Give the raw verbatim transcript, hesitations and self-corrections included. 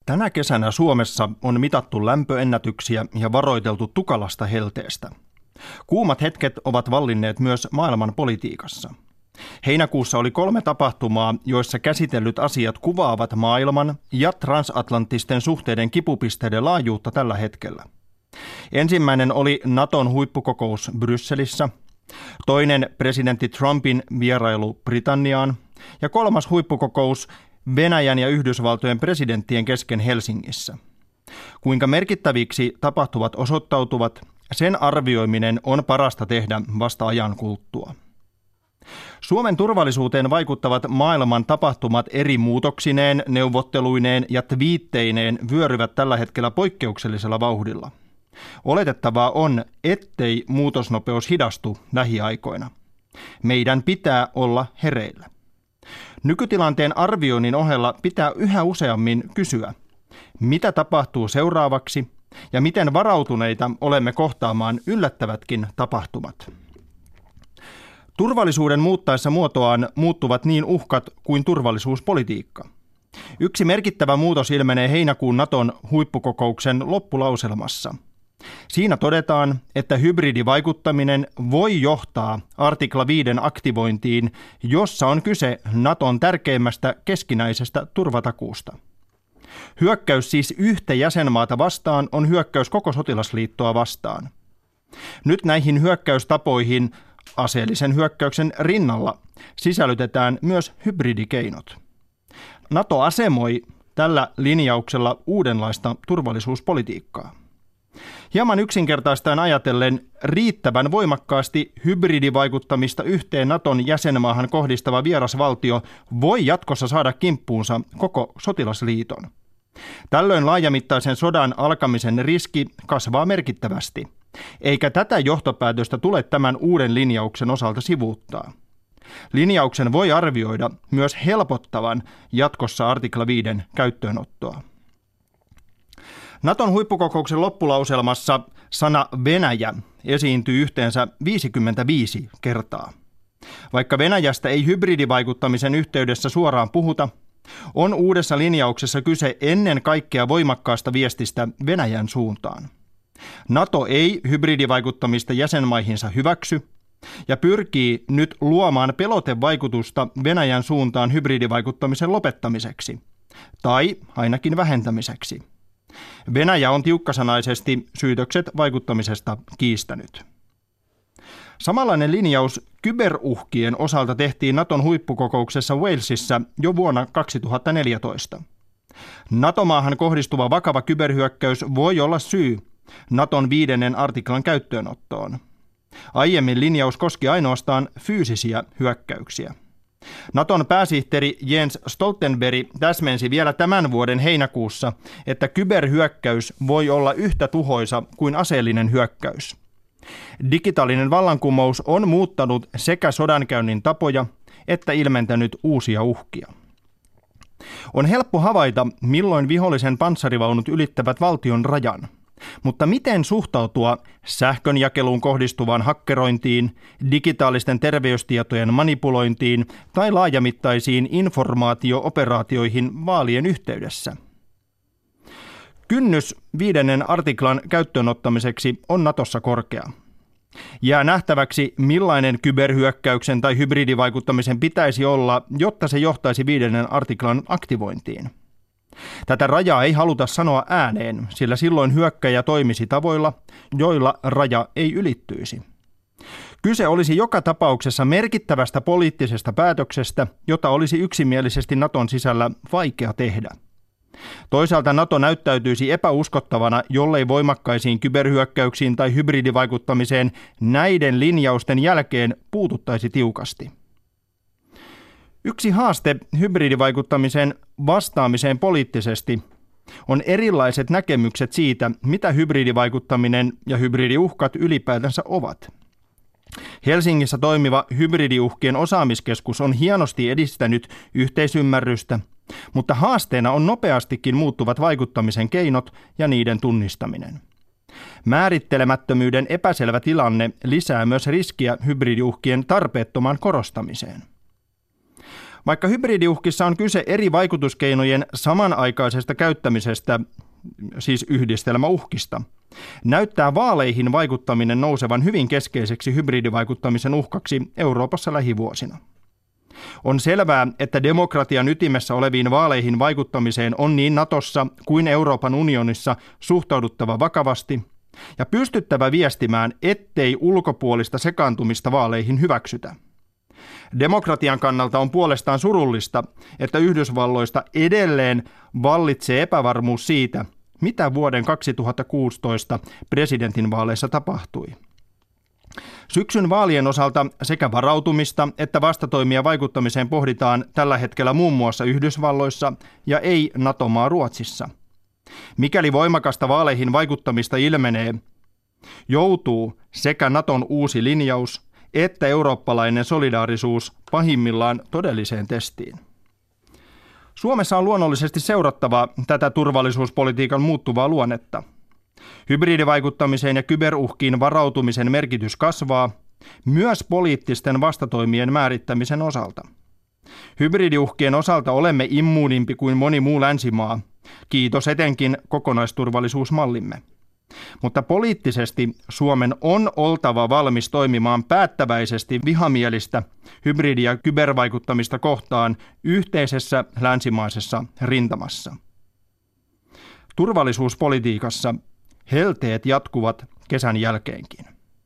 Tänä kesänä Suomessa on mitattu lämpöennätyksiä ja varoiteltu tukalasta helteestä. Kuumat hetket ovat vallinneet myös maailman politiikassa. Heinäkuussa oli kolme tapahtumaa, joissa käsitellyt asiat kuvaavat maailman ja transatlanttisten suhteiden kipupisteiden laajuutta tällä hetkellä. Ensimmäinen oli Naton huippukokous Brysselissä, toinen presidentti Trumpin vierailu Britanniaan ja kolmas huippukokous Venäjän ja Yhdysvaltojen presidenttien kesken Helsingissä. Kuinka merkittäviksi tapahtuvat osoittautuvat, sen arvioiminen on parasta tehdä vasta ajan kuluttua. Suomen turvallisuuteen vaikuttavat maailman tapahtumat eri muutoksineen, neuvotteluineen ja twiitteineen vyöryvät tällä hetkellä poikkeuksellisella vauhdilla. Oletettavaa on, ettei muutosnopeus hidastu lähiaikoina. Meidän pitää olla hereillä. Nykytilanteen arvioinnin ohella pitää yhä useammin kysyä, mitä tapahtuu seuraavaksi ja miten varautuneita olemme kohtaamaan yllättävätkin tapahtumat. Turvallisuuden muuttaessa muotoaan muuttuvat niin uhkat kuin turvallisuuspolitiikka. Yksi merkittävä muutos ilmenee heinäkuun Naton huippukokouksen loppulauselmassa. Siinä todetaan, että hybridivaikuttaminen voi johtaa artikla viisi aktivointiin, jossa on kyse Naton tärkeimmästä keskinäisestä turvatakuusta. Hyökkäys siis yhtä jäsenmaata vastaan on hyökkäys koko sotilasliittoa vastaan. Nyt näihin hyökkäystapoihin aseellisen hyökkäyksen rinnalla sisällytetään myös hybridikeinot. NATO asemoi tällä linjauksella uudenlaista turvallisuuspolitiikkaa. Hieman yksinkertaistaan ajatellen riittävän voimakkaasti hybridivaikuttamista yhteen Naton jäsenmaahan kohdistava vierasvaltio voi jatkossa saada kimppuunsa koko sotilasliiton. Tällöin laajamittaisen sodan alkamisen riski kasvaa merkittävästi, eikä tätä johtopäätöstä tule tämän uuden linjauksen osalta sivuuttaa. Linjauksen voi arvioida myös helpottavan jatkossa artikla viisi käyttöönottoa. Naton huippukokouksen loppulauselmassa sana Venäjä esiintyy yhteensä viisikymmentäviisi kertaa. Vaikka Venäjästä ei hybridivaikuttamisen yhteydessä suoraan puhuta, on uudessa linjauksessa kyse ennen kaikkea voimakkaasta viestistä Venäjän suuntaan. NATO ei hybridivaikuttamista jäsenmaihinsa hyväksy ja pyrkii nyt luomaan pelotevaikutusta Venäjän suuntaan hybridivaikuttamisen lopettamiseksi tai ainakin vähentämiseksi. Venäjä on tiukkasanaisesti syytökset vaikuttamisesta kiistänyt. Samanlainen linjaus kyberuhkien osalta tehtiin Naton huippukokouksessa Walesissa jo vuonna kaksituhattaneljätoista. NATO-maahan kohdistuva vakava kyberhyökkäys voi olla syy Naton viidennen artiklan käyttöönottoon. Aiemmin linjaus koski ainoastaan fyysisiä hyökkäyksiä. Naton pääsihteeri Jens Stoltenberg täsmensi vielä tämän vuoden heinäkuussa, että kyberhyökkäys voi olla yhtä tuhoisa kuin aseellinen hyökkäys. Digitaalinen vallankumous on muuttanut sekä sodankäynnin tapoja että ilmentänyt uusia uhkia. On helppo havaita, milloin vihollisen panssarivaunut ylittävät valtion rajan. Mutta miten suhtautua sähkönjakeluun kohdistuvaan hakkerointiin, digitaalisten terveystietojen manipulointiin tai laajamittaisiin informaatio-operaatioihin vaalien yhteydessä? Kynnys viidennen artiklan käyttöönottamiseksi on Natossa korkea. Jää nähtäväksi, millainen kyberhyökkäyksen tai hybridivaikuttamisen pitäisi olla, jotta se johtaisi viidennen artiklan aktivointiin. Tätä rajaa ei haluta sanoa ääneen, sillä silloin hyökkäjä toimisi tavoilla, joilla raja ei ylittyisi. Kyse olisi joka tapauksessa merkittävästä poliittisesta päätöksestä, jota olisi yksimielisesti Naton sisällä vaikea tehdä. Toisaalta NATO näyttäytyisi epäuskottavana, jollei voimakkaisiin kyberhyökkäyksiin tai hybridivaikuttamiseen näiden linjausten jälkeen puututtaisi tiukasti. Yksi haaste hybridivaikuttamiseen vastaamiseen poliittisesti on erilaiset näkemykset siitä, mitä hybridivaikuttaminen ja hybridiuhkat ylipäätänsä ovat. Helsingissä toimiva hybridiuhkien osaamiskeskus on hienosti edistänyt yhteisymmärrystä, mutta haasteena on nopeastikin muuttuvat vaikuttamisen keinot ja niiden tunnistaminen. Määrittelemättömyyden epäselvä tilanne lisää myös riskiä hybridiuhkien tarpeettomaan korostamiseen. Vaikka hybridiuhkissa on kyse eri vaikutuskeinojen samanaikaisesta käyttämisestä, siis yhdistelmäuhkista, näyttää vaaleihin vaikuttaminen nousevan hyvin keskeiseksi hybridivaikuttamisen uhkaksi Euroopassa lähivuosina. On selvää, että demokratian ytimessä oleviin vaaleihin vaikuttamiseen on niin Natossa kuin Euroopan unionissa suhtauduttava vakavasti ja pystyttävä viestimään, ettei ulkopuolista sekaantumista vaaleihin hyväksytä. Demokratian kannalta on puolestaan surullista, että Yhdysvalloista edelleen vallitsee epävarmuus siitä, mitä vuoden kaksituhattakuusitoista presidentinvaaleissa tapahtui. Syksyn vaalien osalta sekä varautumista että vastatoimia vaikuttamiseen pohditaan tällä hetkellä muun muassa Yhdysvalloissa ja ei NATO-maa Ruotsissa. Mikäli voimakasta vaaleihin vaikuttamista ilmenee, joutuu sekä Naton uusi linjaus että eurooppalainen solidaarisuus pahimmillaan todelliseen testiin. Suomessa on luonnollisesti seurattava tätä turvallisuuspolitiikan muuttuvaa luonnetta. Hybridivaikuttamiseen ja kyberuhkiin varautumisen merkitys kasvaa myös poliittisten vastatoimien määrittämisen osalta. Hybridiuhkien osalta olemme immuunimpi kuin moni muu länsimaa, kiitos etenkin kokonaisturvallisuusmallimme. Mutta poliittisesti Suomen on oltava valmis toimimaan päättäväisesti vihamielistä hybridi- ja kybervaikuttamista kohtaan yhteisessä länsimaisessa rintamassa. Turvallisuuspolitiikassa helteet jatkuvat kesän jälkeenkin.